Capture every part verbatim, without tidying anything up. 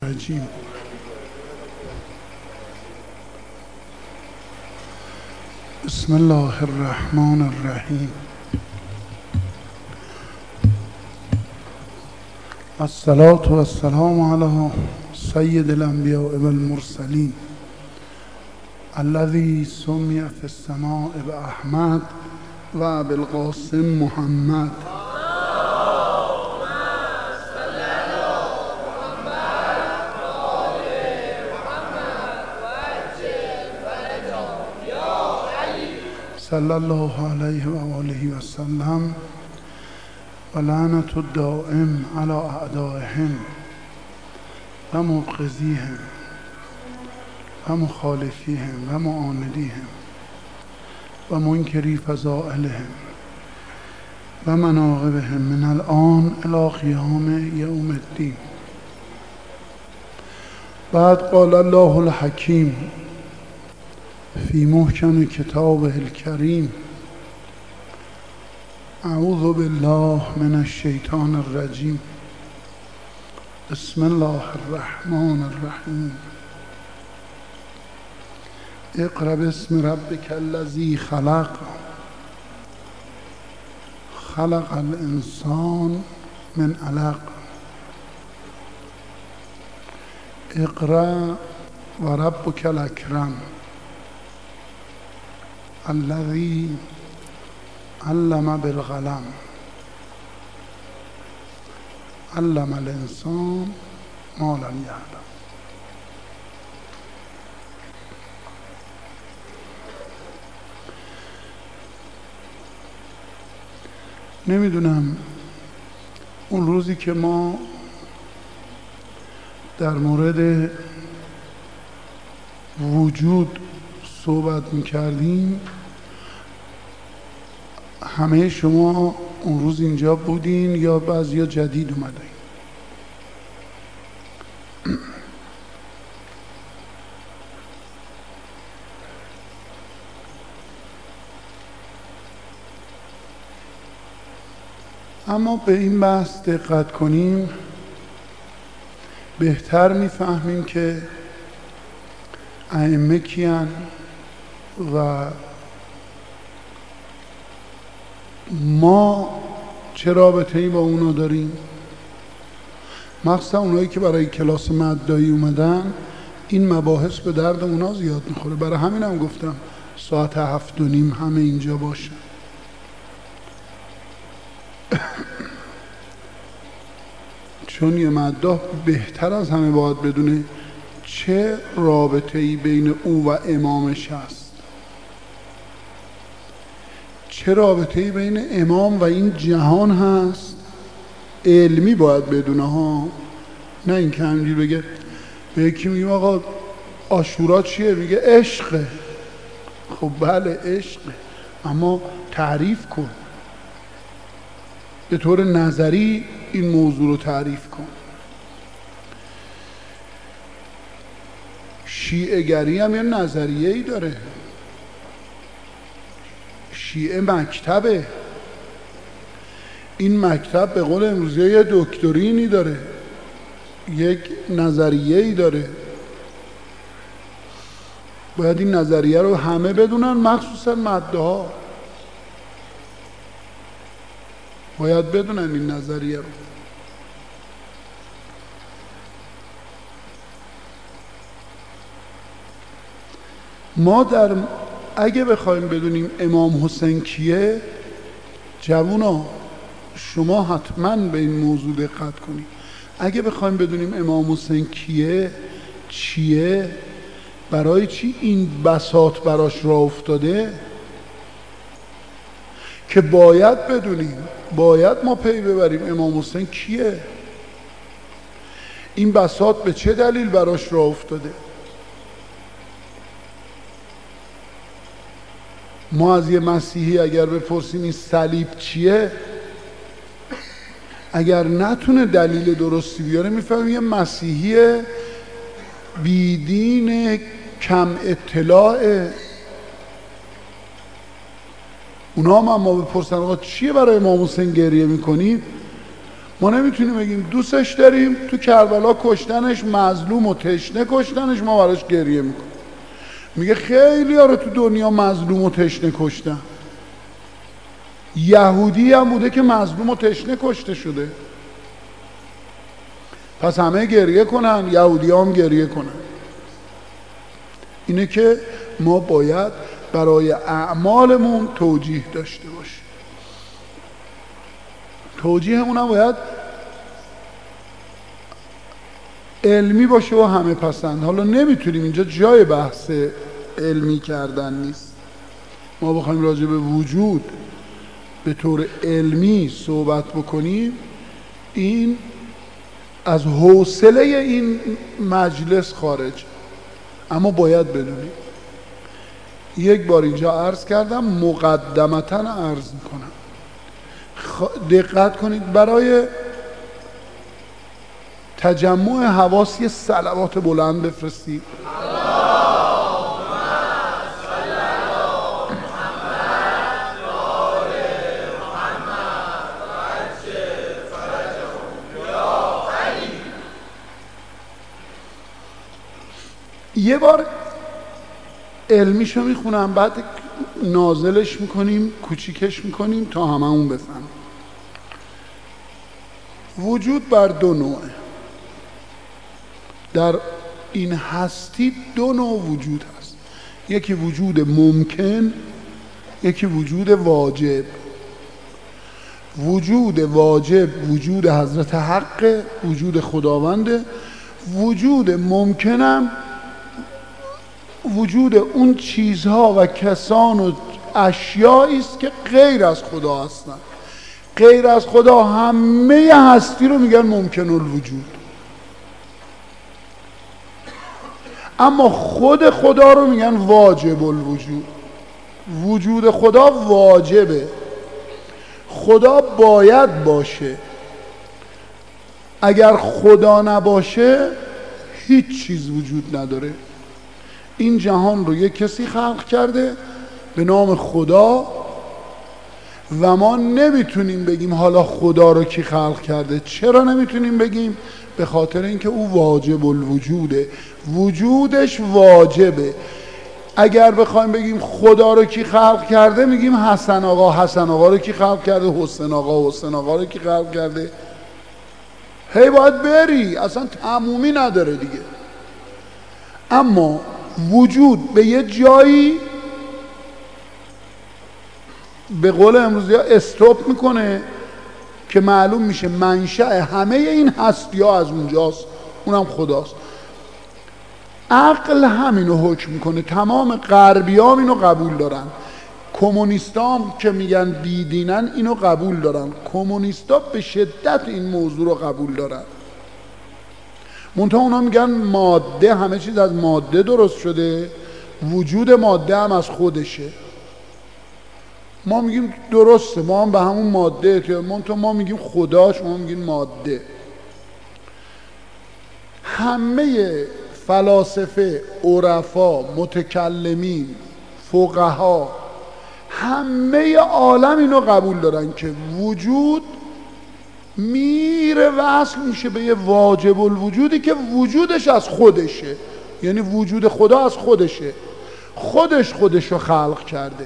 الرجیم. بسم الله الرحمن الرحیم. الصلاة والسلام علی سید الانبیاء والمرسلین الذی سمی فی السماء باحمد و بالقاسم محمد. صلی الله علیه و آله و سلم و لعنت الدائم علی اعدائهم و مبغضیهم و مخالفیهم و معاندیهم و منکری فضائلهم و مناقبهم من الآن الی قیام یوم الدین. بعد قال الله الحکیم فی محکم کتابه الکریم اعوذ بالله من الشیطان الرجیم. بسم الله الرحمن الرحیم. اقرأ باسم ربک الذی خلق خلق الانسان من علق. اقرأ و ربک الاکرم الذی علم بالقلم علم الانسان ما لم یعلم. نمیدونم اون روزی که ما در مورد وجود صحبت میکردیم همه شما اون روز اینجا بودین یا بعضیا جدید اومدین؟ اما به این بحث دقت کنیم بهتر میفهمیم که ائمه کیان و ما چه رابطه‌ای با اونا داریم. مخصوصا اونایی که برای کلاس مدایی اومدن این مباحث به درد اونا زیاد میخوره. برای همین هم گفتم ساعت هفت و نیم همه اینجا باشن. چون یه مداح بهتر از همه باید بدونه چه رابطه‌ای بین او و امامش هست، چه رابطه‌ای بین امام و این جهان هست. علمی باید بدونه ها، نه این که همینجوری بگه. به یکی میگیم آقا عاشورا چیه؟ میگه عشقه. خب بله عشقه، اما تعریف کن، به طور نظری این موضوع رو تعریف کن. شیعه گری هم یه نظریه ای داره. شیعه مکتبه. این مکتب به قول امروزی یه دکترینی داره، یک نظریه ای داره. باید این نظریه رو همه بدونن، مخصوصا مدعا باید بدونن این نظریه رو. ما در اگه بخوایم بدونیم امام حسین کیه، جوونا شما حتما به این موضوع دقت کنید. اگه بخوایم بدونیم امام حسین کیه، چیه، برای چی این بساط براش راه افتاده، که باید بدونیم، باید ما پی ببریم امام حسین کیه، این بساط به چه دلیل براش راه افتاده. ما از یه مسیحی اگر بپرسیم این صلیب چیه، اگر نتونه دلیل درستی بیاره میفهمیم یه مسیحی بیدین کم اطلاعه. اونا هم اما بپرسن آقا چیه برای امام حسین گریه میکنید، ما نمیتونیم بگیم دوستش داریم، تو کربلا کشتنش، مظلوم و تشنه کشتنش، ما براش گریه میکنیم. میگه خیلی ها رو تو دنیا مظلوم و تشنه کشتن. یهودی هم بوده که مظلوم و تشنه کشته شده. پس همه گریه کنن، یهودی هم گریه کنن. اینه که ما باید برای اعمالمون توجیه داشته باشیم. توجیهمون هم باید علمی باشه و همه پسند. حالا نمیتونیم، اینجا جای بحث علمی کردن نیست. ما بخوایم راجع به وجود به طور علمی صحبت بکنیم، این از حوصله این مجلس خارج. اما باید بدونیم. یک بار اینجا عرض کردم، مقدمتاً عرض میکنم، دقت کنید، برای تجمع حواس یه صلوات بلند بفرستید. یه بار علمیشو میخونم، بعد نازلش میکنیم، کوچیکش میکنیم تا هممون بفهمیم. وجود بر دو نوعه. در این هستی دو نوع وجود هست. یکی وجود ممکن، یکی وجود واجب. وجود واجب وجود حضرت حق، وجود خداونده. وجود ممکنم وجود اون چیزها و کسان و اشیایی است که غیر از خدا هستن. غیر از خدا همه هستی رو میگن ممکن الوجود. اما خود خدا رو میگن واجب الوجود. وجود خدا واجبه، خدا باید باشه. اگر خدا نباشه هیچ چیز وجود نداره. این جهان رو یک کسی خلق کرده به نام خدا و ما نمیتونیم بگیم حالا خدا رو کی خلق کرده. چرا نمیتونیم بگیم؟ به خاطر اینکه او واجب الوجوده، وجودش واجبه. اگر بخوایم بگیم خدا رو کی خلق کرده، میگیم حسن آقا. حسن آقا رو کی خلق کرده؟ حسین آقا. حسین آقا رو کی خلق کرده؟ هی باید بری، اصلا تمومی نداره دیگه. اما وجود به یه جایی به قول امروزی ها استوب میکنه که معلوم میشه منشأ همه این هستی ها از اونجاست، اونم خداست. عقل همینو حکم میکنه. تمام غربی ها اینو قبول دارن. کمونیستام که میگن بیدینن اینو قبول دارن. کمونیستا به شدت این موضوع رو قبول دارن. منتها اونا میگن ماده، همه چیز از ماده درست شده، وجود ماده هم از خودشه. ما میگیم درسته، ما هم به همون ماده اعتقاد، منتها ما میگیم خدا، شما میگین ماده. همه فلاسفه، عرفا، متکلمین، فقها، همه عالم اینو قبول دارن که وجود میره وصل میشه به یه واجب الوجودی که وجودش از خودشه. یعنی وجود خدا از خودشه، خودش خودشو خلق کرده.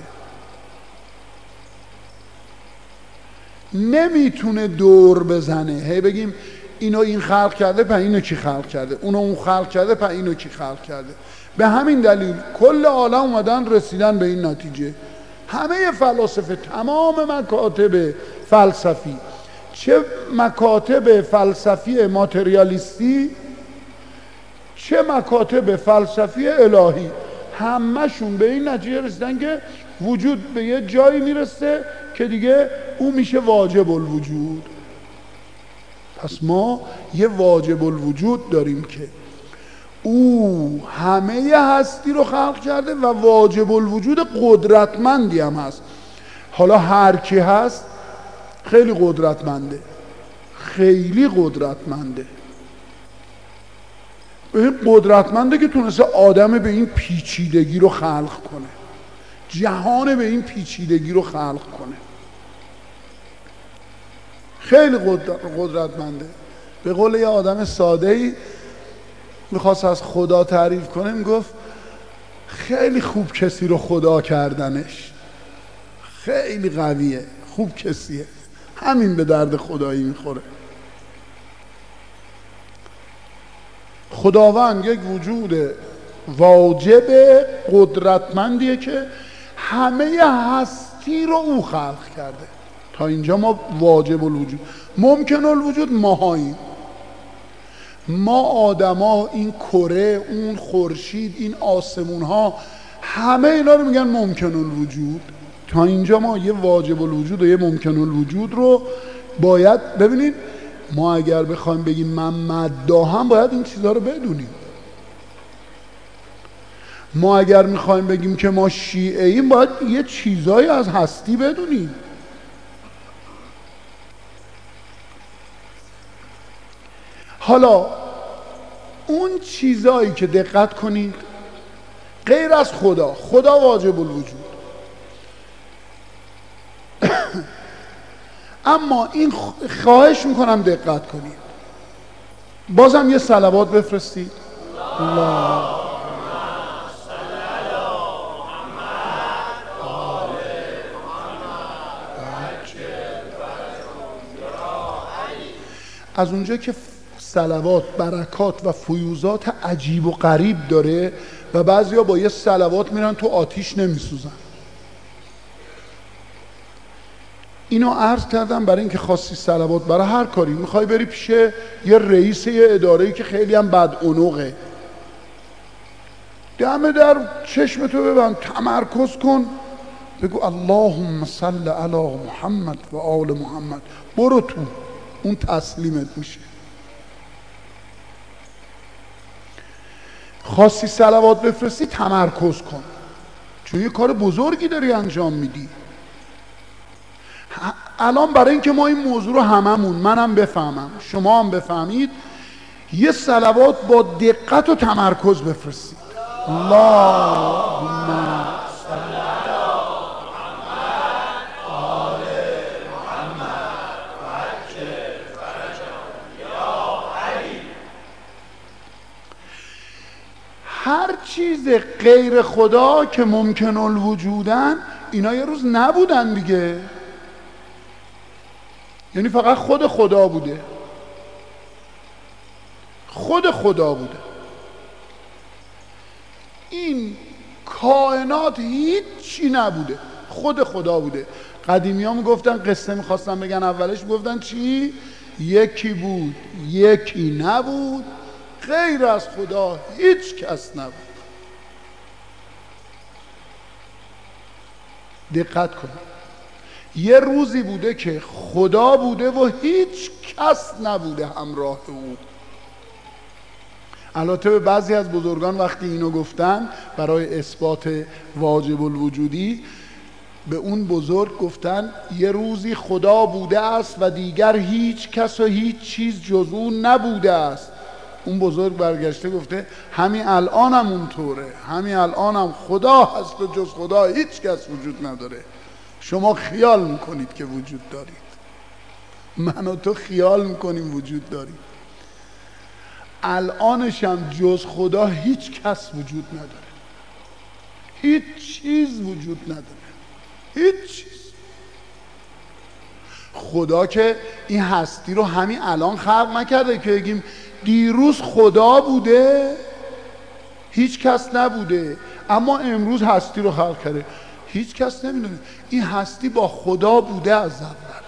نمیتونه دور بزنه هی بگیم اینو این خلق کرده پس اینو کی خلق کرده، اونو اون خلق کرده پس اینو کی خلق کرده. به همین دلیل کل عالم اومدن رسیدن به این نتیجه. همه فلاسفه، تمام مکاتب فلسفی، چه مکاتب فلسفی ماتریالیستی چه مکاتب فلسفی الهی، همه‌شون به این نتیجه رسیدن که وجود به یه جایی میرسه که دیگه او میشه واجب الوجود. پس ما یه واجب الوجود داریم که او همه هستی رو خلق کرده و واجب الوجود قدرتمندی هم هست. حالا هر کی هست خیلی قدرتمنده، خیلی قدرتمنده. به این قدرتمنده که تونسته آدم به این پیچیدگی رو خلق کنه، جهان به این پیچیدگی رو خلق کنه. خیلی قدرتمنده. به قول یه آدم ساده‌ای میخواست از خدا تعریف کنه، میگفت خیلی خوب کسی رو خدا کردنش، خیلی قویه، خوب کسیه، همین به درد خدایی میخوره. خداوند یک وجود واجب قدرتمندیه که همه هستی رو او خلق کرده. تا اینجا ما واجب الوجود. ممکن الوجود ماهاییم، ما آدما، این کره، اون خورشید، این آسمون ها، همه اینا رو میگن ممکن الوجود. تا اینجا ما یه واجب الوجود و یه ممکن الوجود رو باید ببینید. ما اگر بخوایم بگیم من مددا هم باید این چیزها رو بدونیم. ما اگر میخوایم بگیم که ما شیعه ایم باید یه چیزایی از هستی بدونیم. حالا اون چیزایی که دقت کنید غیر از خدا، خدا واجب الوجود، اما این خواهش میکنم دقت کنید، بازم یه صلوات بفرستید. الله از اونجا که صلوات برکات و فیوزات عجیب و غریب داره و بعضیا با یه صلوات میرن تو آتیش نمیسوزن. اینو عرض کردم برای اینکه خواستی صلوات برای هر کاری میخوای بری پیش یه رئیس یه اداره‌ای که خیلی هم بدعنقه، دم در چشمتو ببند، تمرکز کن، بگو اللهم صل علی محمد و آل محمد، برو تو، اون تسلیمت میشه. خواستی صلوات بفرستی تمرکز کن، چون یه کار بزرگی داری انجام میدی. الان برای اینکه ما این موضوع رو هممون، منم بفهمم شما هم بفهمید، یه صلوات با دقت و تمرکز بفرستید. اللهم صل علی محمد آل محمد وعجل فرجهم یا علی. هر چیز غیر خدا که ممکن الوجودن اینا یه روز نبودن دیگه، یعنی فقط خود خدا بوده، خود خدا بوده. این کائنات هیچی نبوده، خود خدا بوده. قدیمی ها میگفتن، قصه میخواستن بگن اولش میگفتن چی؟ یکی بود یکی نبود، غیر از خدا هیچ کس نبود. دقت کنید، یه روزی بوده که خدا بوده و هیچ کس نبوده همراه او. البته به بعضی از بزرگان وقتی اینو گفتن برای اثبات واجب الوجودی، به اون بزرگ گفتن یه روزی خدا بوده است و دیگر هیچ کس و هیچ چیز جز اون نبوده است. اون بزرگ برگشته گفته همین الان هم اونطوره، همین الان هم خدا هست و جز خدا هیچ کس وجود نداره. شما خیال میکنید که وجود دارید، من و تو خیال میکنیم وجود دارید، الانش هم جز خدا هیچ کس وجود نداره، هیچ چیز وجود نداره، هیچ چیز. خدا که این هستی رو همین الان خلق نکرده که بگیم دیروز خدا بوده هیچ کس نبوده اما امروز هستی رو خلق کرده. هیچ کس نمیدونه این هستی با خدا بوده از اول.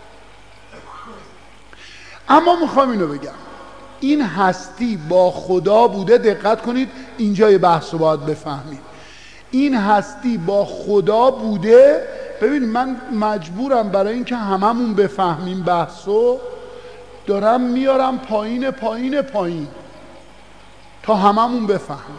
اما میخوام اینو بگم، این هستی با خدا بوده. دقت کنید اینجا یه بحث رو باید بفهمید. این هستی با خدا بوده. ببین من مجبورم برای اینکه هممون بفهمیم بحثو، دارم میارم پایین پایین پایین تا هممون بفهمیم.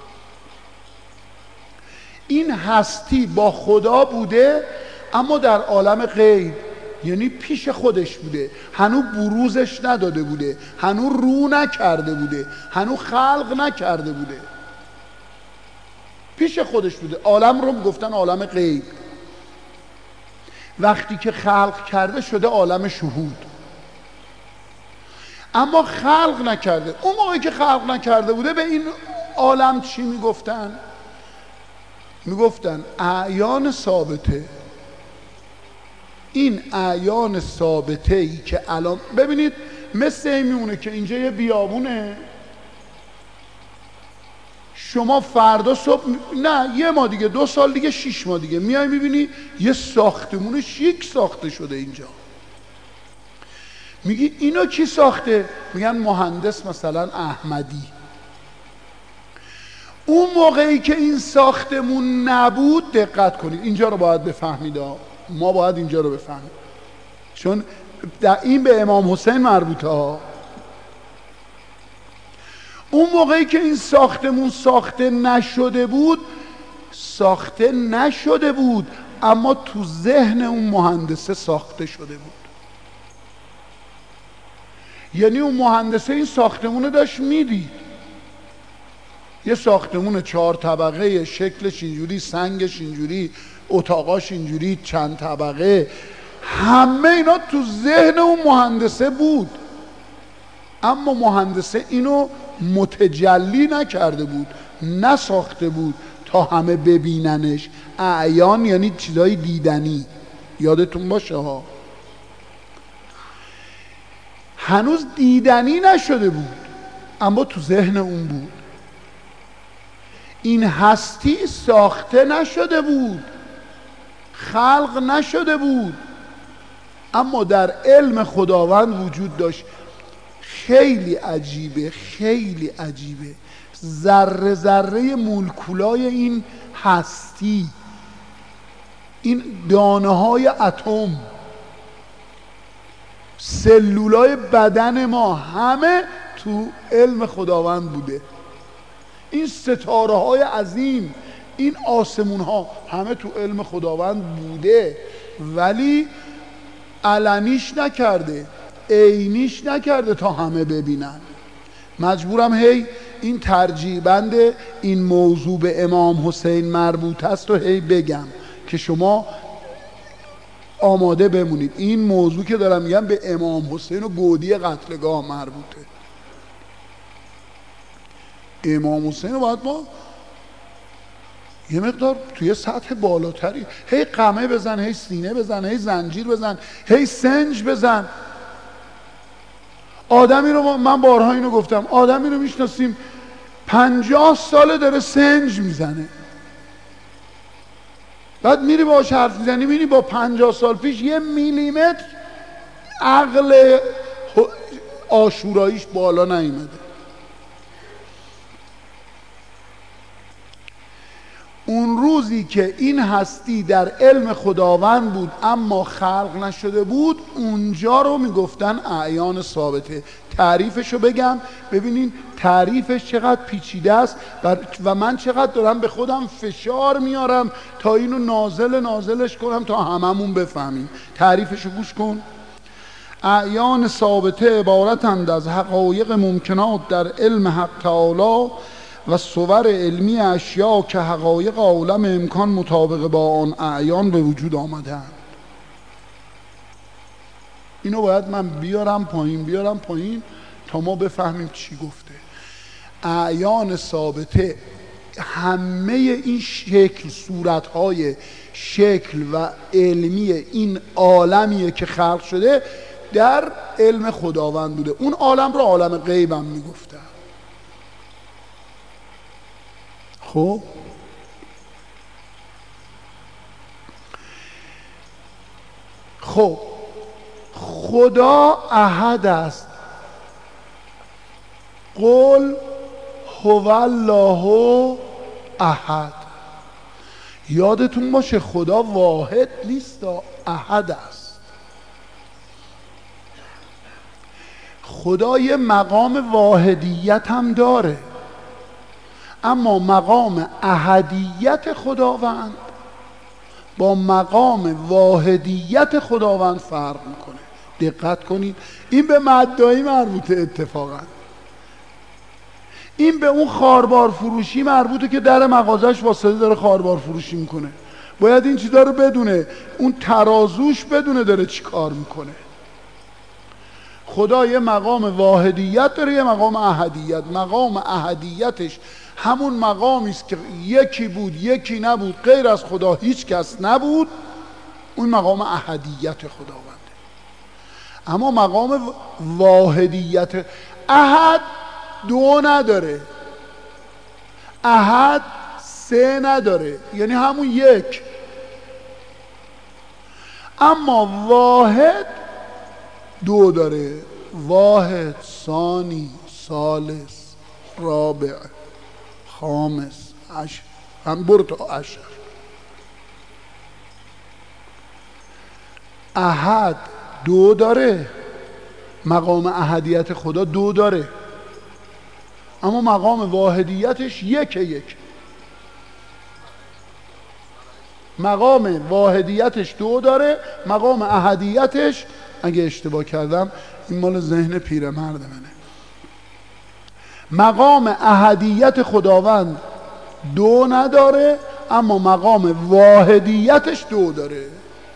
این هستی با خدا بوده اما در عالم غیب، یعنی پیش خودش بوده، هنوز بروزش نداده بوده، هنوز رو نکرده بوده، هنوز خلق نکرده بوده، پیش خودش بوده. عالم رو گفتن عالم غیب. وقتی که خلق کرده شده عالم شهود. اما خلق نکرده. اون موقعی که خلق نکرده بوده به این عالم چی میگفتن؟ میگفتن اعیان ثابته. این اعیان ثابته ای که الان ببینید مثل این میمونه که اینجا یه بیابونه، شما فردا صبح نه یه ماه دیگه، دو سال دیگه، شیش ماه دیگه میای میبینی یه ساختمون شیک ساخته شده اینجا. میگی اینو کی ساخته؟ میگن مهندس مثلا احمدی. اون موقعی که این ساختمون نبود، دقت کنید اینجا رو باید بفهمید، ما باید اینجا رو بفهمید چون در این به امام حسین مربوطه ها. اون موقعی که این ساختمون ساخته نشده بود، ساخته نشده بود اما تو ذهن اون مهندسه ساخته شده بود. یعنی اون مهندسه این ساختمون داشت میدید، یه ساختمون چهار طبقه، شکلش اینجوری، سنگش اینجوری، اتاقاش اینجوری، چند طبقه، همه اینا تو ذهن اون مهندسه بود، اما مهندسه اینو متجلی نکرده بود، نساخته بود تا همه ببیننش. اعیان یعنی چیزای دیدنی، یادتون باشه ها، هنوز دیدنی نشده بود اما تو ذهن اون بود. این هستی ساخته نشده بود، خلق نشده بود، اما در علم خداوند وجود داشت. خیلی عجیبه، خیلی عجیبه. ذره ذره مولکولای این هستی، این دانه های اتم، سلولای بدن ما، همه تو علم خداوند بوده. این ستاره های عظیم، این آسمون ها، همه تو علم خداوند بوده، ولی علنیش نکرده، عینیش نکرده تا همه ببینن. مجبورم هی این ترجیح بند این موضوع به امام حسین مربوط است و هی بگم که شما آماده بمونید. این موضوع که دارم میگم به امام حسین و گودی قتلگاه مربوطه. امام حسین رو باید ما یه مقدار توی سطح بالاتری، هی قمه بزن، هی سینه بزن، هی زنجیر بزن، هی سنج بزن. آدمی رو من بارها اینو گفتم، آدمی رو میشناسیم پنجاه ساله داره سنج میزنه، بعد میری باهاش حرف میزنی میبینی با پنجاه سال پیش یه میلیمتر عقل آشوراییش بالا نیامده. اون روزی که این هستی در علم خداوند بود اما خلق نشده بود، اونجا رو میگفتن اعیان ثابته. تعریفش رو بگم ببینین تعریفش چقدر پیچیده است و من چقدر دارم به خودم فشار میارم تا اینو نازل نازلش کنم تا هممون بفهمیم. تعریفش رو گوش کن. اعیان ثابته عبارتند از حقایق ممکنات در علم حق تعالی و صور علمی اشیا که حقایق عالم امکان مطابق با آن اعیان به وجود آمدند. اینو باید من بیارم پایین بیارم پایین تا ما بفهمیم چی گفته. اعیان ثابته همه این شکل، صورتهای شکل و علمی این عالمیه که خلق شده در علم خداوند بوده. اون عالم رو عالم غیبم میگفتن. خب خب خدا احد است. قل هو الله احد. یادتون باشه خدا واحد نیست، احد است. خدا یه مقام واحدیت هم داره، اما مقام احدیت خداوند با مقام واحدیت خداوند فرق میکنه. دقت کنید، این به مدعی مربوطه، اتفاقا این به اون خاربار فروشی مربوطه که در مغازش واسطه داره خاربار فروشی میکنه. باید این چیزا رو بدونه، اون ترازوش بدونه داره چی کار میکنه. خدا یه مقام واحدیت داره، یه مقام احدیت. مقام احدیتش همون مقامی است که یکی بود یکی نبود، غیر از خدا هیچ کس نبود، اون مقام احدیت خداونده. اما مقام واحدیت، احد دو نداره، احد سه نداره، یعنی همون یک. اما واحد دو داره، واحد، ثانی، ثالث، رابع، خامس، عشر، هم برو تا عشر. احد دو داره، مقام احدیت خدا دو داره، اما مقام واحدیتش یک یک. مقام واحدیتش دو داره، مقام احدیتش، اگه اشتباه کردم این مال ذهن پیرمرد منه، مقام احدیت خداوند دو نداره، اما مقام واحدیتش دو داره.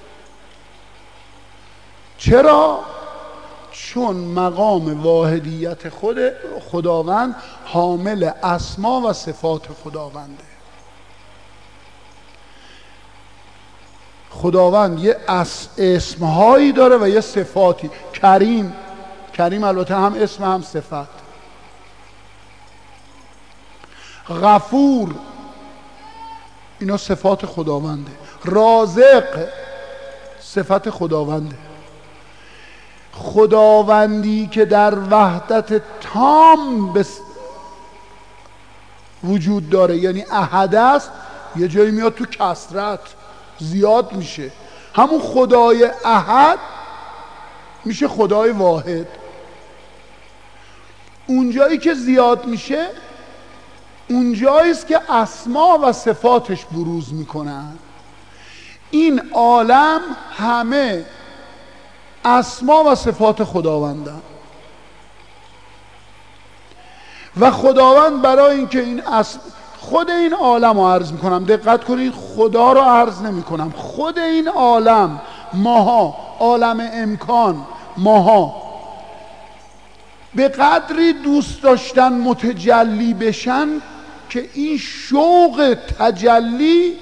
چرا؟ چون مقام واحدیت خود خداوند حامل اسما و صفات خداونده. خداوند یه اسمهایی داره و یه صفاتی. کریم، کریم البته هم اسم هم صفت. غفور، اینا صفات خداونده. رازق، صفت خداونده. خداوندی که در وحدت تام بس وجود داره، یعنی احد است، یه جایی میاد تو کثرت زیاد میشه، همون خدای احد میشه خدای واحد. اونجایی که زیاد میشه اونجایی است که اسما و صفاتش بروز میکنن. این عالم همه اسما و صفات خداوندن و خداوند برای اینکه این اسم، خود این عالم رو عرض میکنم، دقت کنید، خدا رو عرض نمی کنم، خود این عالم، ماها، عالم امکان، ماها به قدری دوست داشتن متجلی بشن که این شوق تجلی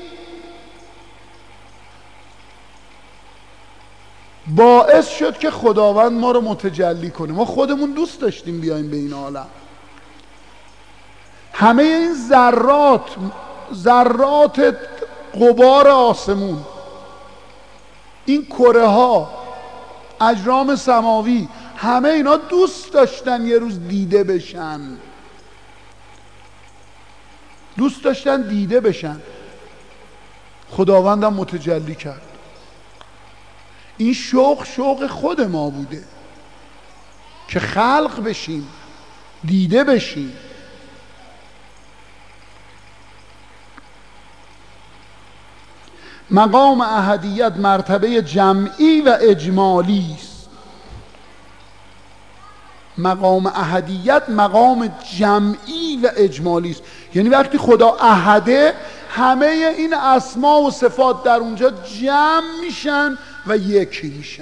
باعث شد که خداوند ما رو متجلی کنه. ما خودمون دوست داشتیم بیایم به این عالم. همه این ذرات، ذرات غبار آسمون، این کره ها، اجرام سماوی، همه اینا دوست داشتن یه روز دیده بشن، دوست داشتن دیده بشن. خداوندم متجلی کرد. این شوق شوق خود ما بوده که خلق بشیم، دیده بشیم. مقام احدیت مرتبه جمعی و اجمالی است. مقام احدیت مقام جمعی و اجمالی است، یعنی وقتی خدا احده همه این اسما و صفات در اونجا جمع میشن و یکی میشن.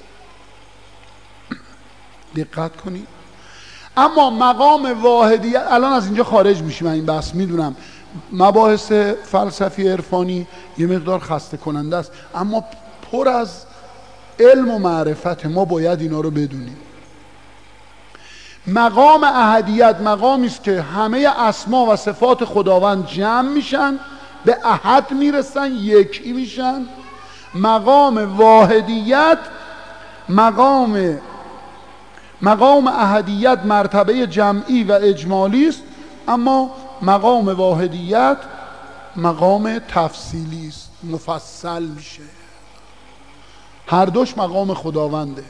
دقت کنید. اما مقام واحدیت، الان از اینجا خارج میشیم این بحث، میدونم مباحث فلسفی عرفانی یه مقدار خسته کننده است، اما پر از علم و معرفت، ما باید اینا رو بدونیم. مقام احدیت مقامی است که همه اسما و صفات خداوند جمع میشن، به احد میرسن، یکی میشن. مقام واحدیت مقام مقام احدیت مرتبه جمعی و اجمالی است، اما مقام واحدیت مقام تفصیلی است، مفصل میشه. هر دوش مقام خداونده.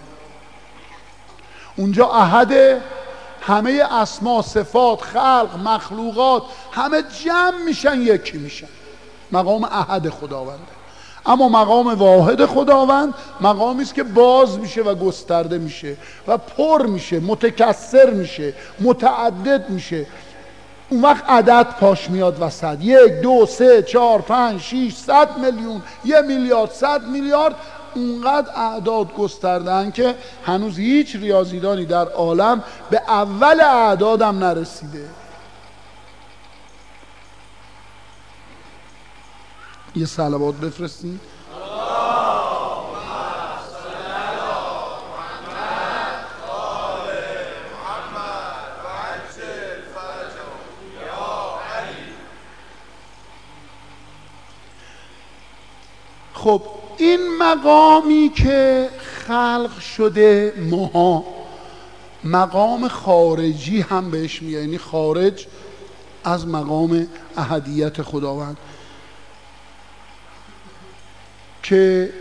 اونجا احد، همه اسما، صفات، خلق، مخلوقات همه جمع میشن، یکی میشن، مقام احد خداونده. اما مقام واحد خداوند مقامی است که باز میشه و گسترده میشه و پر میشه، متکثر میشه، متعدد میشه. اون وقت عدد پاش میاد وسط، یک، دو، سه، چهار، پنج، شیش، صد میلیون، یه میلیارد، صد میلیارد، اونقدر اعداد گستردن که هنوز هیچ ریاضیدانی در عالم به اول اعدادم نرسیده. یه صلوات بفرستین. خب این مقامی که خلق شده ماها مقام خارجی هم بهش میگه، یعنی خارج از مقام احدیت خداوند، که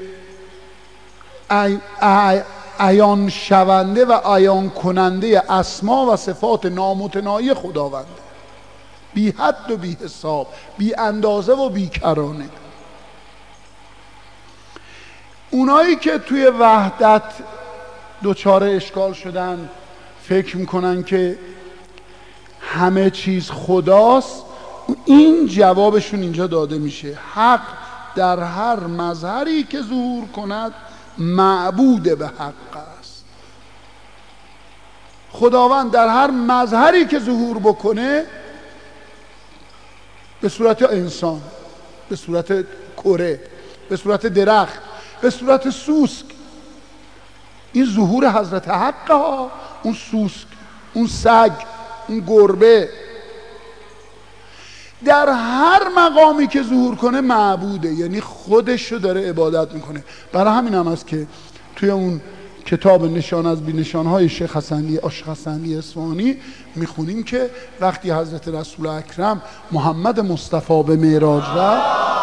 عیان شونده و عیان کننده اسما و صفات نامتناهی خداونده، بی حد و بی حساب، بی اندازه و بی کرانه. اونایی که توی وحدت دوچار اشکال شدن، فکر میکنن که همه چیز خداست، این جوابشون اینجا داده میشه: حق در هر مظهری که ظهور کند معبود به حق است. خداوند در هر مظهری که ظهور بکنه، به صورت انسان، به صورت کره، به صورت درخت، به صورت سوسک، این ظهور حضرت حق ها، اون سوسک، اون سگ، اون گربه، در هر مقامی که ظهور کنه معبوده، یعنی خودش رو داره عبادت میکنه. برای همین هم است که توی اون کتاب نشان از بی نشانهای شیخ حسنی عاشق حسنی اصفهانی میخونیم که وقتی حضرت رسول اکرم محمد مصطفی به معراج رفت،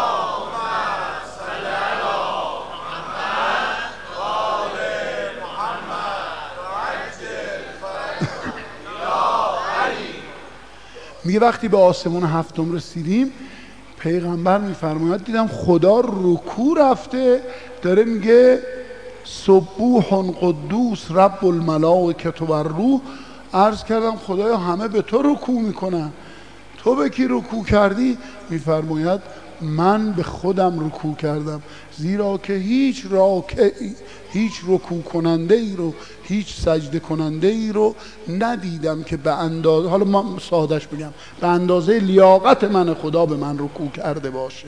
میگه وقتی به آسمون هفتم رسیدیم، پیغمبر میفرماید دیدم خدا رکوع رفته، داره میگه سبوح قدوس رب الملائکه و الروح. عرض کردم خدایا همه به تو رکوع میکنن، تو به کی رکوع کردی؟ میفرماید من به خودم رکوع کردم، زیرا که هیچ راکعی، هیچ رکوع کننده ای رو، هیچ سجده کننده ای رو ندیدم که به اندازه، حالا ما سادش بگم، به اندازه لیاقت من خدا به من رکوع کرده باشه.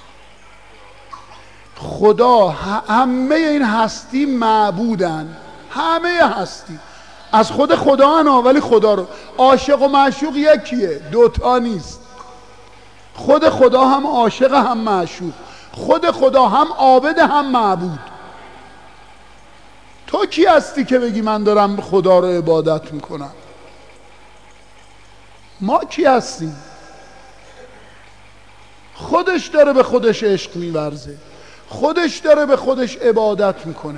خدا، همه این هستی معبودن، همه هستی از خود خدا انا، ولی خدا رو عاشق و معشوق یکیه، دوتا نیست. خود خدا هم عاشق هم معشوق، خود خدا هم عابد هم معبود. تو کی هستی که بگی من دارم خدا رو عبادت میکنم؟ ما کی هستیم؟ خودش داره به خودش عشق میورزه، خودش داره به خودش عبادت میکنه.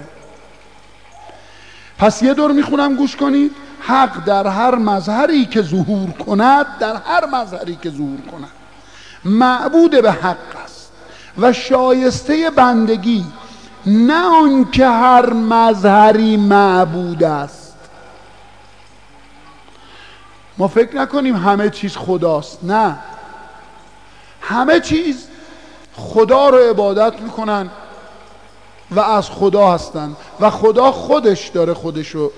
پس یه دور میخونم گوش کنید: حق در هر مظهری که ظهور کند، در هر مظهری که ظهور کند معبود به حق است و شایسته بندگی، نه آن که هر مظهری معبود است. ما فکر نکنیم همه چیز خداست، نه، همه چیز خدا رو عبادت میکنن و از خدا هستن و خدا خودش داره خودش رو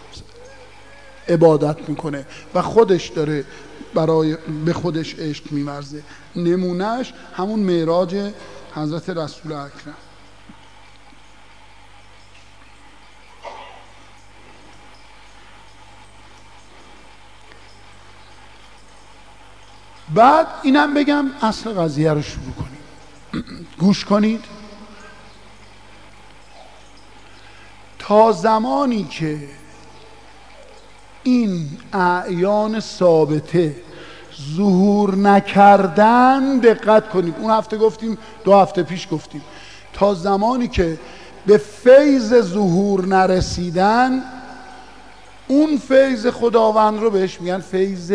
عبادت میکنه و خودش داره برای به خودش عشق میورزه. نمونهش همون معراج حضرت رسول اکرم. بعد اینم بگم اصل قضیه رو شروع کنیم. گوش کنید. تا زمانی که این اعیان ثابته ظهور نکردن، دقت کنید، اون هفته گفتیم، دو هفته پیش گفتیم، تا زمانی که به فیض ظهور نرسیدن، اون فیض خداوند رو بهش میگن فیض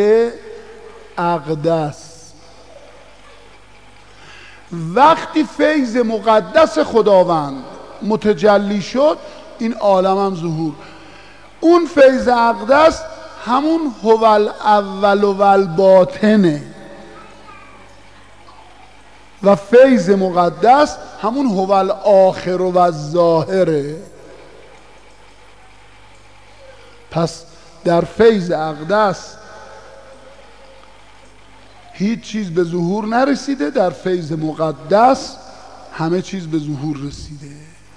اقدس. وقتی فیض مقدس خداوند متجلی شد، این عالم هم ظهور. اون فیض اقدس همون هو الاول و الباطنه. و فیض مقدس همون هو الاخر و الظاهره. پس در فیض اقدس هیچ چیز به ظهور نرسیده، در فیض مقدس همه چیز به ظهور رسیده.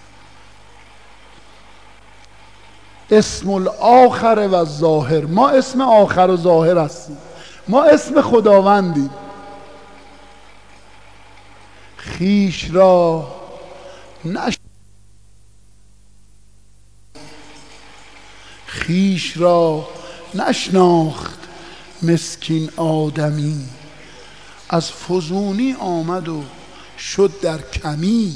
اسم الاخر و الظاهر، ما اسم آخر و ظاهر هستیم، ما اسم خداوندیم. خیش را نش خیش را نشناخت مسکین آدمی، از فزونی آمد و شد در کمی.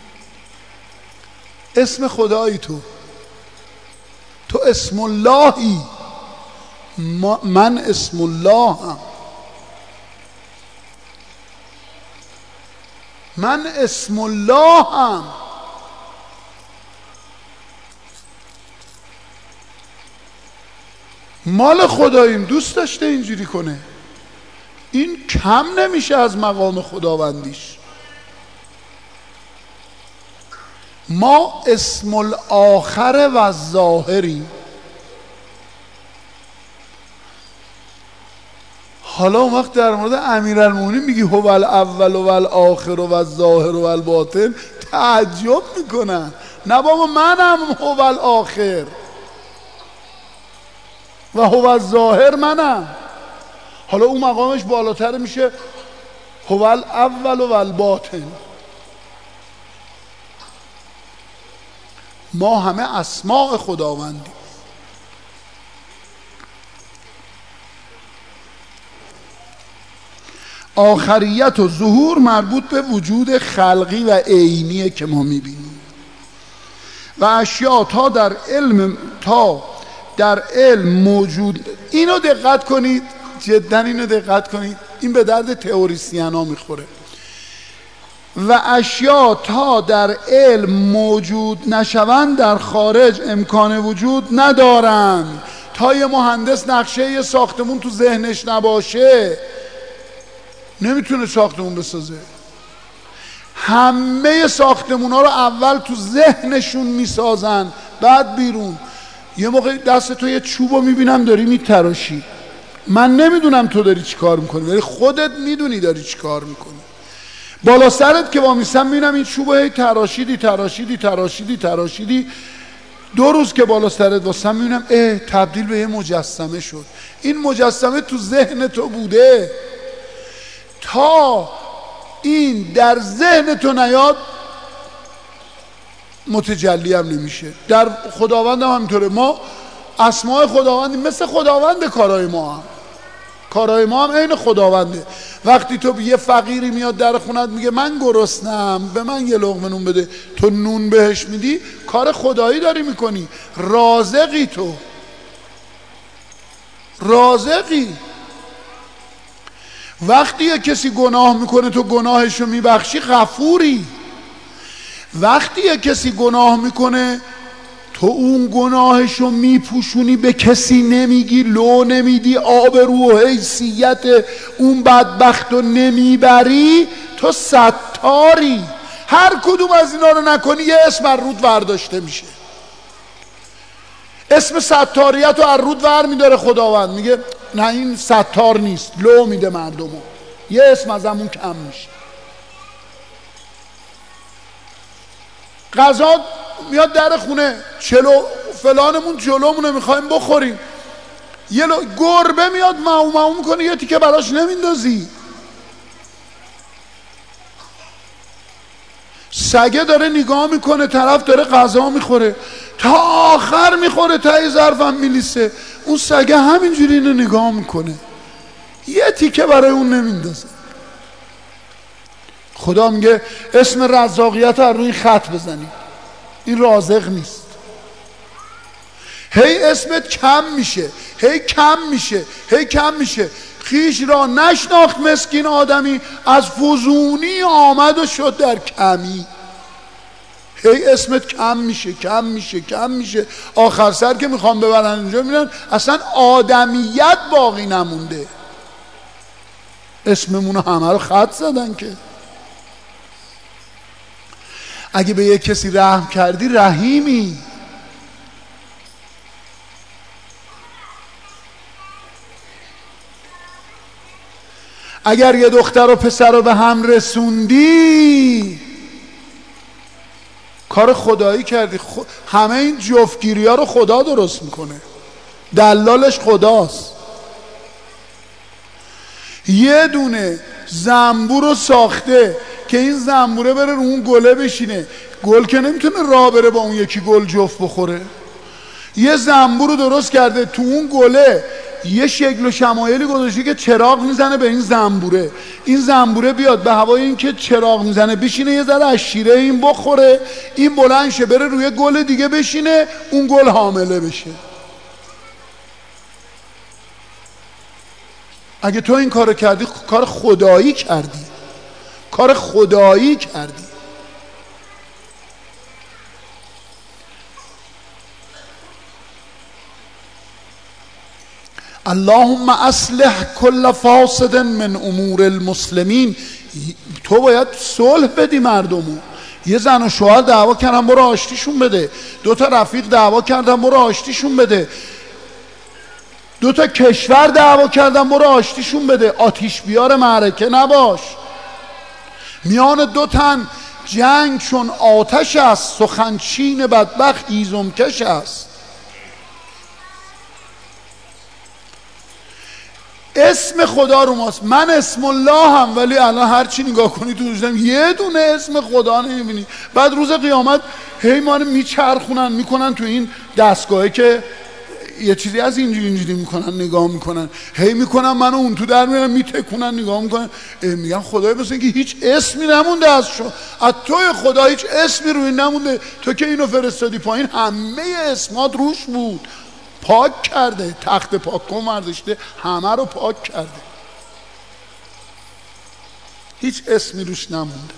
اسم خدایی تو تو اسم اللهی، من اسم الله هم. من اسم الله هم. مال خداییم، دوست داشته اینجوری کنه. این کم نمیشه از مقام خداوندیش. ما اسم الاخر و الظاهریم. حالا اون وقت در مورد امیرالمومنین میگی هو الاول و الاخر و الظاهر و الباطن، تعجب میکنن. نه بابا منم هو الاخر و هو الظاهر منم. حالا اون مقامش بالاتر میشه هو الاول و الباطن. ما همه اسماء خداوندی. آخریت و ظهور مربوط به وجود خلقی و عینیه که ما میبینیم و اشیاء تا در علم تا در علم موجود. اینو دقت کنید، جدا اینو دقت کنید، این به درد تئوریسین ها میخوره. و اشیاء تا در علم موجود نشوند در خارج امکان وجود ندارند. تا یه مهندس نقشه یه ساختمون تو ذهنش نباشه نمیتونه ساختمون بسازه. همه ساختمون ها رو اول تو ذهنشون میسازن بعد بیرون. یه موقع دست تو یه چوب رو میبینم داری میتراشی، من نمیدونم تو داری چی کار میکنی ولی خودت میدونی داری چی کار میکنی. بالا سرت که وامیستم میبینم این چوب رو هی تراشیدی تراشیدی تراشیدی تراشیدی. دو روز که بالا سرت واسم میبینم اه تبدیل به یه مجسمه شد. این مجسمه تو ذهن تو بوده. تا این در ذهن تو نیاد متجلی هم نمیشه. در خداوند هم همینطوره. ما اسماء خداوندی مثل خداوند. کارهای ما هم کارهای ما هم عین خداونده. وقتی تو یه فقیری میاد در خونت میگه من گرسنم به من یه لقمه نون بده، تو نون بهش میدی، کار خدایی داری میکنی. رازقی، تو رازقی. وقتی یه کسی گناه میکنه تو گناهشو میبخشی، غفوری. وقتی یه کسی گناه میکنه تو اون گناهشو میپوشونی، به کسی نمیگی، لو نمیدی، آبرو و حیثیت اون بدبخت رو نمیبری، تو ستاری. هر کدوم از اینا رو نکنی یه اسم از رود ورداشته میشه. اسم ستاریت رو از رود ور میداره خداوند، میگه نه این ستار نیست، لو میده مردمو، یه اسم از همون کم میشه. غذا میاد در خونه، چلو فلانمون جلومونه میخوایم بخوریم، یه لو... گربه میاد معو معو میکنه، یه تیکه براش نمیندازی. سگه داره نگاه میکنه، طرف داره غذا میخوره، تا آخر میخوره، تای ظرفم میلیسه، اون سگه همینجوری اینو نگاه میکنه، یه تیکه برای اون نمیندازه. خدا میگه اسم رزاقیت رو روی خط بزنی، این رازق نیست. هی اسمت کم میشه، هی کم میشه، هی کم میشه. خیش را نشناخت مسکین آدمی، از فزونی آمد و شد در کمی. هی اسمت کم میشه کم میشه کم میشه، آخر سر که میخوام ببرن اینجا میرن اصلا آدمیت باقی نمونده. اسممونو همه رو خط زدن که اگه به یک کسی رحم کردی رحیمی. اگر یه دختر و پسر رو به هم رسوندی کار خدایی کردی. خ... همه این جفتگیری ها رو خدا درست میکنه، دلالش خداست. یه دونه زنبور رو ساخته که این زنبوره بره رو اون گله بشینه. گل که نمیتونه راه بره با اون یکی گل جفت بخوره. یه زنبور رو درست کرده، تو اون گله یه شکل و شمایلی گذاشته که چراغ میزنه به این زنبوره. این زنبوره بیاد به هوای این که چراغ میزنه بشینه، یه ذره از شیره این بخوره، این بلند شه بره روی گل دیگه بشینه، اون گل حامله بشه. اگه تو این کارو کردی کار خدایی کردی، کار خدایی کردی. اللهم اصلح کل فاسد من امور المسلمین. تو باید صلح بدی مردمو. یه زن و شوهر دعوا کردن برو آشتیشون بده، دو تا رفیق دعوا کردن برو آشتیشون بده، دو تا کشور دعوا کردن برو آشتیشون بده. آتیش بیار معرکه نباش. میان دو تن جنگ چون آتش است، سخنچین بدبخت هیزم کش است. اسم خدا رو ماست. من اسم الله هم، ولی الان هر چی نگاه کنی تو وجودم یه دونه اسم خدا نمیبینی. بعد روز قیامت هی ما رو میچرخونن میکنن تو این دستگاهی که یه چیزی از اینجوری اینجوری میکنن نگاه میکنن، هی میکنن منو اون تو در میرن میتکونن نگاه میکنن، میگن خدای مثل اینکه هیچ اسمی نمونده از شما، از توی خدا هیچ اسمی روی نمونده. تو که اینو فرستادی پایین همه اسمات روش بود. پاک کرده، تخت پاک کن ورداشته همه رو پاک کرده، هیچ اسمی روش نمونده.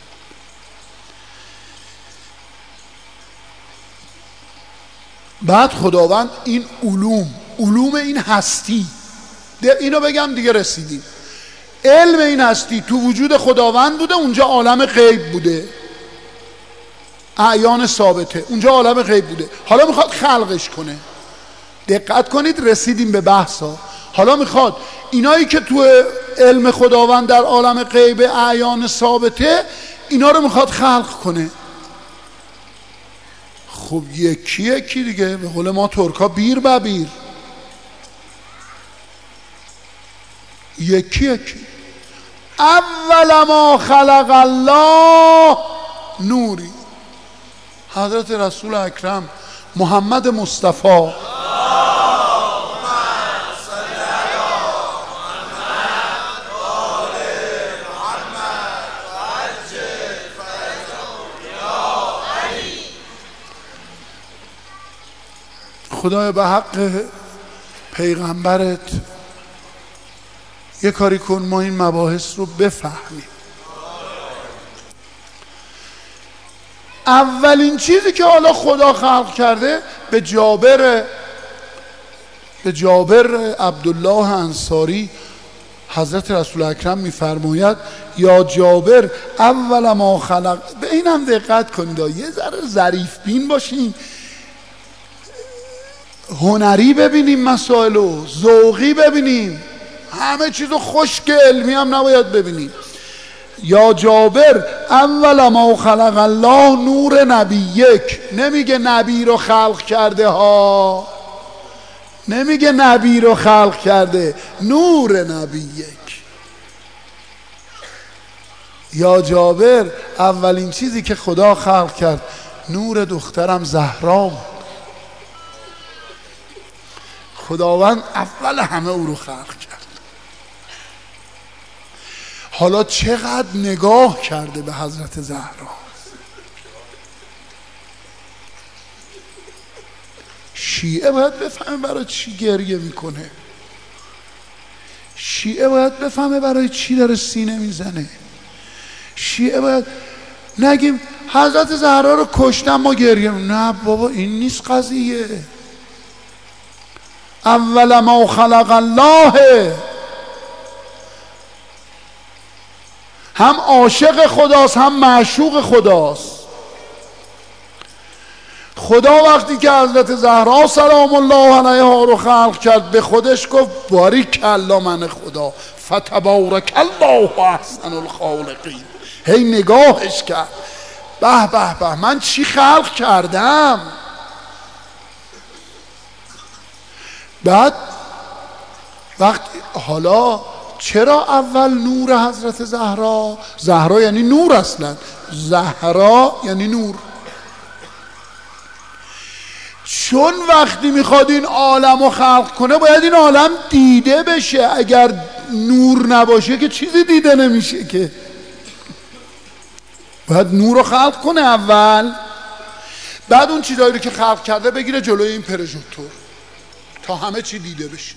بعد خداوند این علوم علوم این هستی، اینو بگم دیگه رسیدیم. علم این هستی تو وجود خداوند بوده، اونجا عالم غیب بوده، اعیان ثابته، اونجا عالم غیب بوده. حالا میخواد خلقش کنه. دقت کنید رسیدیم به بحثا. حالا میخواد اینایی که تو علم خداوند در عالم غیب اعیان ثابته، اینا رو میخواد خلق کنه. خب یکی یکی دیگه، به قول ما ترکا بیر ببیر، یکی یکی. اول ما خلق الله نوری. حضرت رسول اکرم محمد مصطفی خدای به حق پیغمبرت یه کاری کن ما این مباحث رو بفهمیم. اولین چیزی که حالا خدا خلق کرده، به جابر به جابر عبدالله انصاری حضرت رسول اکرم میفرماید یا جابر اول ما خلق. به این هم دقت کنید، یه ذره ظریف بین باشین، هنری ببینیم مسائلو، ذوقی ببینیم، همه چیزو خشک علمی هم نباید ببینیم. یا جابر اول ما خلق الله نور نبیک. نمیگه نبی رو خلق کرده ها، نمیگه نبی رو خلق کرده، نور نبیک. یا جابر اولین چیزی که خدا خلق کرد نور دخترم زهرا. خداوند اول همه او رو خلق کرد. حالا چقدر نگاه کرده به حضرت زهرا. شیعه باید بفهمه برای چی گریه میکنه، شیعه باید بفهمه برای چی داره سینه میزنه. شیعه باید نگیم حضرت زهرا رو کشتن ما گریه. نه بابا، این نیست قضیه. اول ما خلق الله، هم عاشق خداست هم معشوق خداست. خدا وقتی که حضرت زهرا سلام الله علیها رو خلق کرد به خودش گفت باریکلا من خدا، فتبارک الله احسن الخالقین. هی نگاهش کرد، به به به من چی خلق کردم. بعد وقتی حالا چرا اول نور حضرت زهرا؟ زهرا یعنی نور، اصلا زهرا یعنی نور. چون وقتی میخواد این عالم رو خلق کنه باید این عالم دیده بشه. اگر نور نباشه که چیزی دیده نمیشه که. باید نور رو خلق کنه اول، بعد اون چیزایی رو که خلق کرده بگیره جلوی این پروژکتور تا همه چی دیده بشه.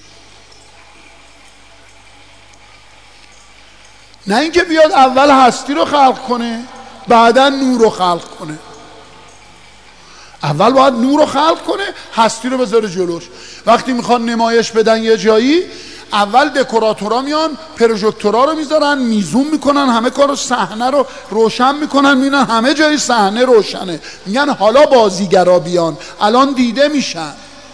نه اینکه بیاد اول هستی رو خلق کنه بعدا نور رو خلق کنه. اول باید نور رو خلق کنه، هستی رو بذاره جلوش. وقتی میخوان نمایش بدن یه جایی، اول دکوراتورا میان پروژکتورا رو میذارن، میزوم میکنن، همه کارو صحنه رو روشن میکنن، میبینن همه جای صحنه روشنه، میگن حالا بازیگرا بیان الان دیده میشن.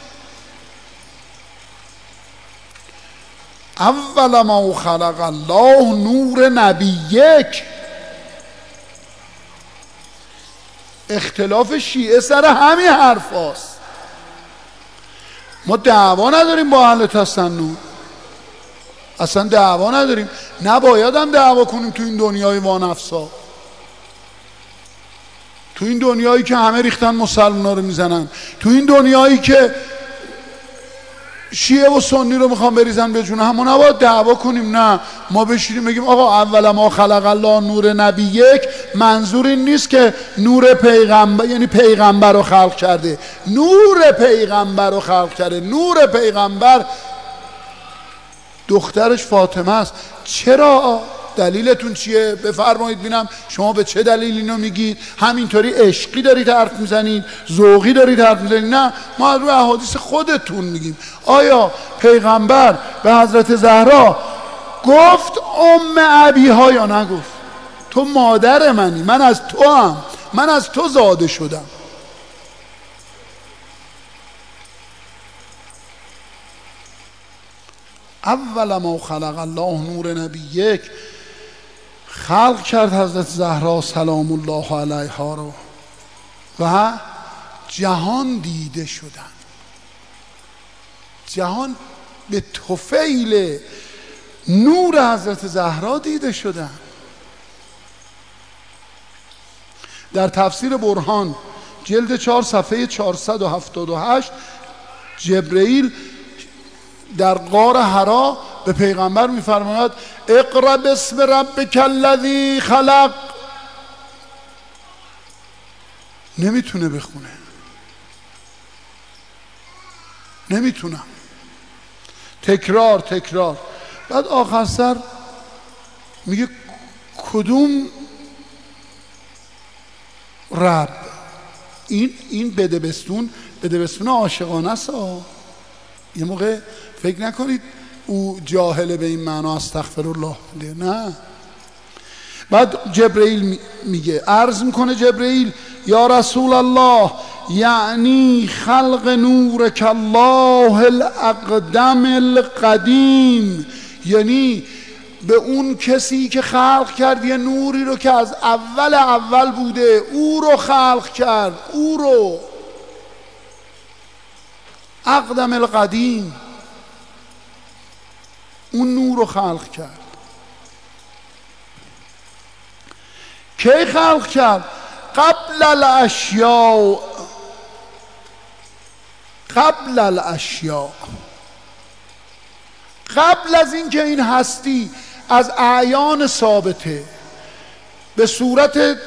اول ما خلق الله نور نبیک. اختلاف شیعه سر همین حرف هاست. ما دعوا نداریم با اهل تسنن، اصلا دعوا نداریم، نباید هم دعوا کنیم تو این دنیای وانفسا، تو این دنیایی که همه ریختن مسلمانا رو میزنن، تو این دنیایی که شیعه و سنی رو میخوان بریزن به جون هم. ما نباید دعوا کنیم، نه، ما بشینیم بگیم آقا اول ما خلق الله نور نبی یک، منظور این نیست که نور پیغمبر یعنی پیغمبر رو خلق کرده، نور پیغمبر رو خلق کرده. نور پیغمبر دخترش فاطمه است. چرا؟ دلیلتون چیه؟ بفرمایید ببینم شما به چه دلیل اینو میگید؟ همینطوری عشقی دارید حرف میزنید، ذوقی دارید حرف میزنید؟ نه، ما از روی احادیث خودتون میگیم. آیا پیغمبر به حضرت زهرا گفت ام ابیها یا نگفت؟ تو مادر منی، من از تو هم، من از تو زاده شدم. اول ما خلق الله نور نبی یک، خلق کرد حضرت زهرا سلام الله علیها رو و جهان دیده شدن. جهان به طفیل نور حضرت زهرا دیده شدن. در تفسیر برهان جلد چهار صفحه چهارصد و هفتاد و هشت جبرئیل در غار حرا به پیغمبر میفرماید اقرا باسم ربک الذی خلق. نمیتونه بخونه، نمیتونم، تکرار تکرار. بعد آخر سر میگه کدوم رب؟ این این بدبستون بدبستون عاشقانه است. یه موقع فکر نکنید او جاهله به این معنا استغفر الله، نه. بعد جبرئیل میگه، عرض میکنه جبرئیل یا رسول الله یعنی خلق نورک الله الاقدم القدیم، یعنی به اون کسی که خلق کرد یه نوری رو که از اول اول بوده، او رو خلق کرد، او رو اقدم القدیم، اون نور رو خلق کرد. کی خلق کرد؟ قبل الاشیاء، قبل الاشیاء، قبل از اینکه این هستی از اعیان ثابته به صورت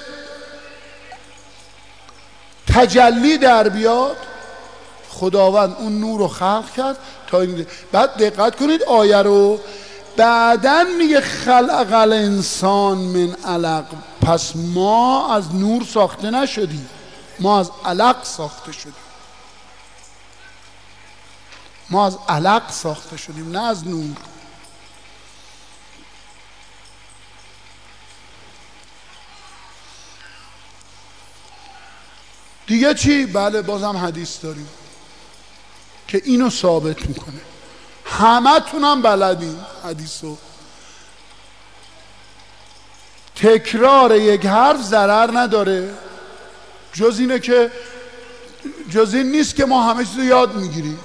تجلی در بیاد، خداوند اون نور رو خلق کرد تا این. بعد دقت کنید آیه رو، بعدن میگه خلق الانسان من علق. پس ما از نور ساخته نشدیم، ما از علق ساخته شدیم، ما از علق ساخته شدیم، نه از نور. دیگه چی؟ بله بازم حدیث داریم که اینو ثابت میکنه. همه تونم بلدیم حدیثو. تکرار یک حرف ضرر نداره، جز اینه که جز این نیست که ما همه چیزو یاد میگیریم.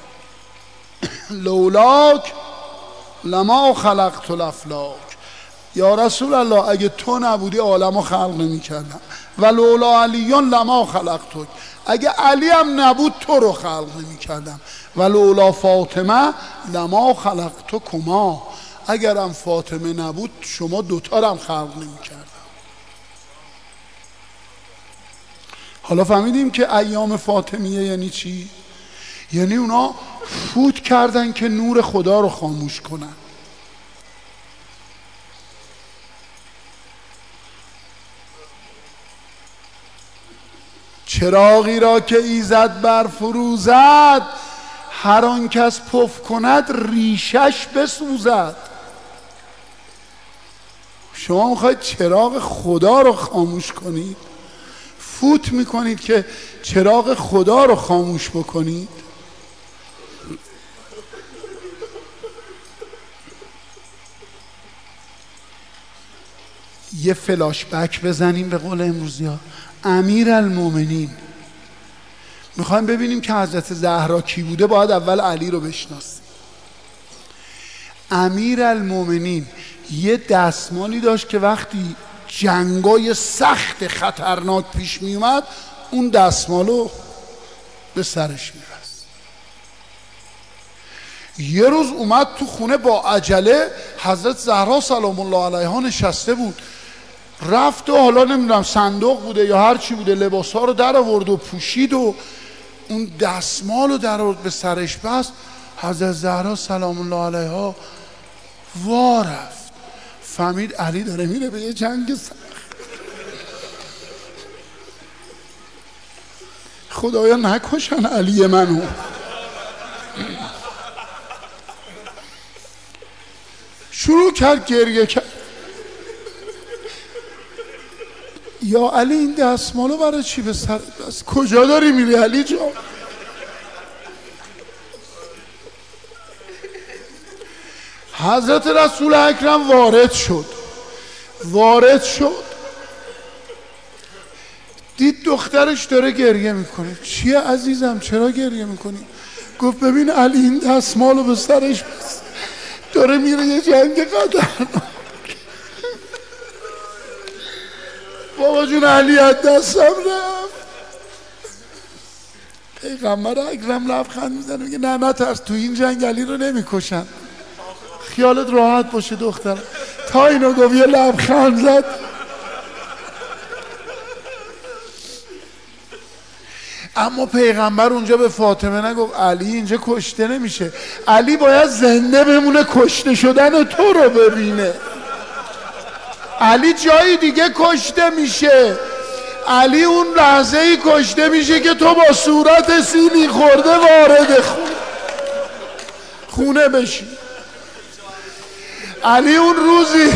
لولاک لما خلقت الافلاک، یا رسول الله اگه تو نبودی عالمو خلق نمی کردم. و لولا علیون لما خلقتک، اگه علی هم نبود تو رو خلق نمی کردم. و لولا فاطمه لما خلقتکما، اگرم فاطمه نبود شما دوتا رو هم خلق نمی کردم. حالا فهمیدیم که ایام فاطمیه یعنی چی؟ یعنی اونا فوت کردن که نور خدا رو خاموش کنن. چراغی را که ایزد بر فروزد، هر آن کس پف کند ریشش بسوزد. شما میخواید چراغ خدا رو خاموش کنید، فوت میکنید که چراغ خدا رو خاموش بکنید. یه فلاش بک بزنیم به قول امروزی ها. امیر المومنین، میخوایم ببینیم که حضرت زهرا کی بوده، باید اول علی رو بشناسیم. امیر المومنین یه دستمالی داشت که وقتی جنگای سخت خطرناک پیش میومد اون دستمالو به سرش میرست. یه روز اومد تو خونه با عجله، حضرت زهرا سلام الله علیها نشسته بود، رفت و حالا نمیدونم صندوق بوده یا هر چی بوده، لباسا رو در آورد و پوشید و اون دستمال رو در آورد به سرش بست. حضرت زهرا سلام الله علیها وا رفت، فهمید علی داره میره به یه جنگ سخت. خدایا نکشن علی منو. شروع کرد گریه کرد. یا علی این دستمالو برای چی به سر بس؟ کجا داری میری علی جان؟ حضرت رسول اکرم وارد شد وارد شد دید دخترش داره گریه میکنه. چیه عزیزم چرا گریه میکنی؟ گفت ببین علی این دستمالو به سرش بس، داره میره یه جنگ خطرناک. بابا جون علی از دستم رفت. پیغمبر اکرم لبخند میزنه میگه نه نه ترس، تو این جنگ علی رو نمیکشن، خیالت راحت باشه دخترم. تا اینو گفت یه لبخند زد. اما پیغمبر اونجا به فاطمه نگفت علی اینجا کشته نمیشه، علی باید زنده بمونه کشته شدن تو رو ببینه. علی جایی دیگه کشته میشه، علی اون لحظه ای کشته میشه که تو با صورت سیلی خورده وارد خونه خونه بشی. علی اون روزی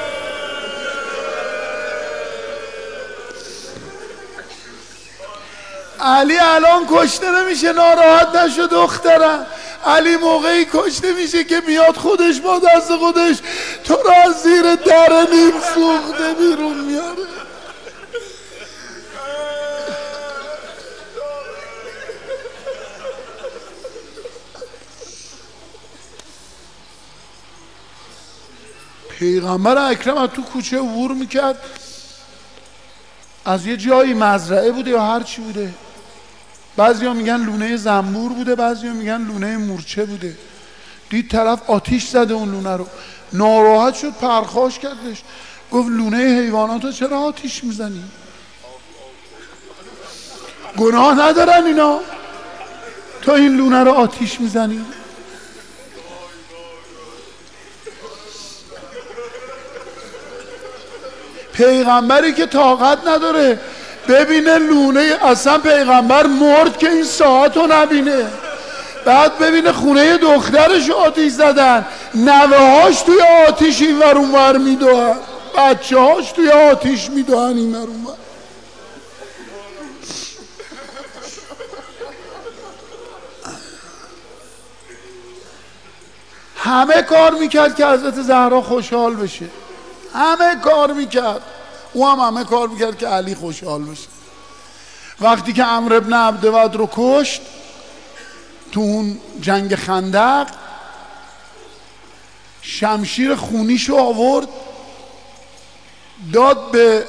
علی الان کشته نمیشه، ناراحت نشو دخترم. علی موقعی کشته میشه که میاد خودش با دست خودش تو رو از زیر در نیم سوخته بیرون میاره. پیغمبر اکرم از تو کوچه عبور میکرد، از یه جایی مزرعه بوده یا هر چی بوده، بعضیا میگن لونه زنبور بوده، بعضیا میگن لونه مورچه بوده، دید طرف آتیش زده اون لونه رو، ناراحت شد پرخاش کردش، گفت لونه حیواناتو چرا آتیش میزنی؟ گناه ندارن اینا، تو این لونه رو آتیش میزنی؟ پیغمبری که طاقت نداره ببینه لونه، اصلا پیغمبر مرد که این ساعت رو نبینه، بعد ببینه خونه دخترش آتیش زدن، نوه هاش توی آتیش این ور اون ور میدوهن، بچه هاش توی آتیش میدوهن این ور اون ور. همه کار میکرد که حضرت زهرا خوشحال بشه، همه کار میکرد، او هم همه کار میکرد که علی خوشحال بشه. وقتی که عمرو ابن عبدود رو کشت تو اون جنگ خندق، شمشیر خونیشو آورد داد به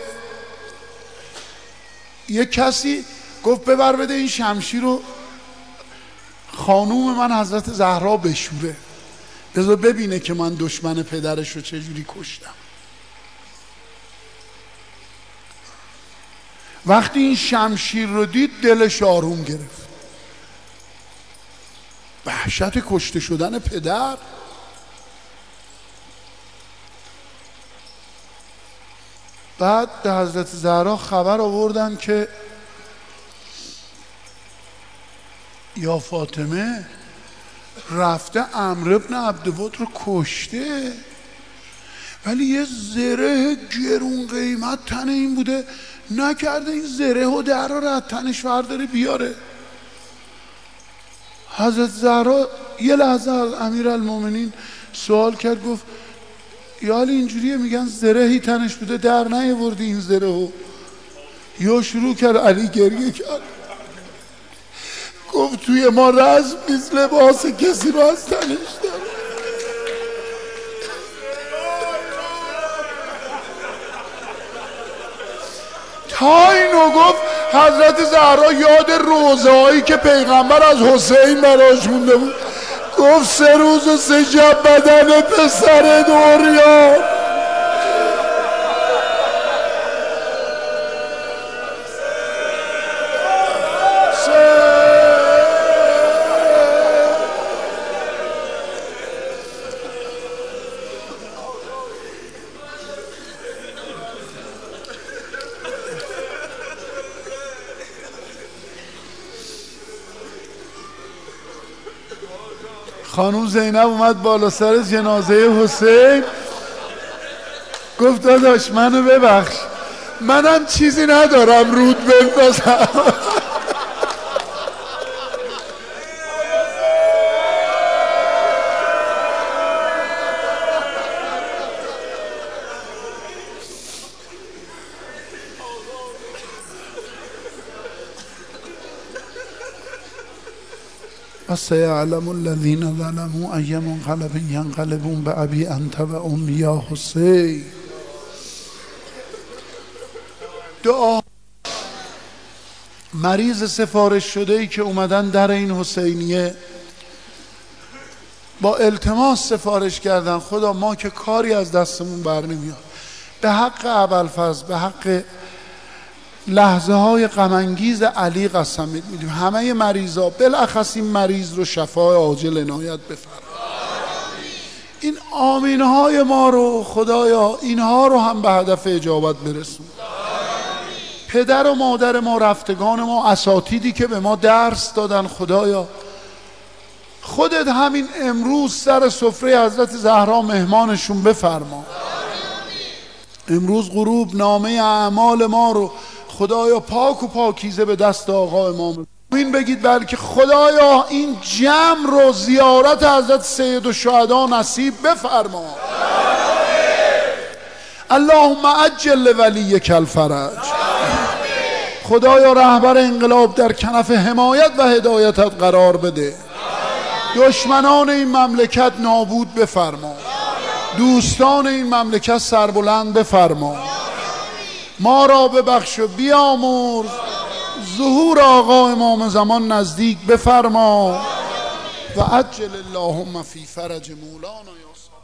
یه کسی، گفت ببر بده این شمشیر رو خانوم من حضرت زهرا بشوره، بذار ببینه که من دشمن پدرش رو چجوری کشتم. وقتی این شمشیر رو دید دلش آروم گرفت. وحشت کشته شدن پدر. بعد به حضرت زهرا خبر آوردن که یا فاطمه رفته عمرو بن عبدود رو کشته، ولی یه زره گرون قیمت تن این بوده، نکرده این زره و در رو از تنش ورداره بیاره. حضرت زهرا یه لحظه امیر المومنین سوال کرد، گفت یا علی اینجوریه، میگن زرهی تنش بوده در نیاوردی این زره رو. یا شروع کرد علی گریه کرد، گفت توی ما رزم نیست لباس کسی رو از تنش داره. تا اینو گفت حضرت زهرا یاد روزه هایی که پیغمبر از حسین براش مونده بود، گفت سه روز و سه شب بدن پسر دوریان. خانوم زینب اومد بالا سر جنازه حسین، گفت داداش منو ببخش، منم چیزی ندارم رود بندازم. سيعلم الذين ظلموا أي منقلب ينقلبون بأبي أنت وأمي يا حسين. دعا مریض سفارش شده ای که اومدن در این حسینیه با التماس سفارش کردن، خدا ما که کاری از دستمون بر نمیاد، به حق ابوالفضل، به حق لحظه های غم انگیز علی قسم میدیم همه مریضا، بالاخص این مریض رو شفای عاجل عنایت بفرما. این آمین های ما رو خدایا اینها رو هم به هدف اجابت برسون. پدر و مادر ما، رفتگان ما، اساتیدی که به ما درس دادن، خدایا خودت همین امروز سر سفره حضرت زهرا مهمانشون بفرما. امروز غروب نامه اعمال ما رو خدایا پاک و پاکیزه به دست آقا امام این بگید، بلکه خدایا این جمع رو زیارت حضرت سید الشهدا نصیب بفرما. اللهم عجل ولیک الفرج. خدایا رهبر انقلاب در کنف حمایت و هدایتت قرار بده. دشمنان این مملکت نابود بفرما، دوستان این مملکت سربلند بفرما. ما را ببخش و بیامرز، ظهور آقا امام زمان نزدیک بفرما. و عجل اللهم فی فرج مولانا یا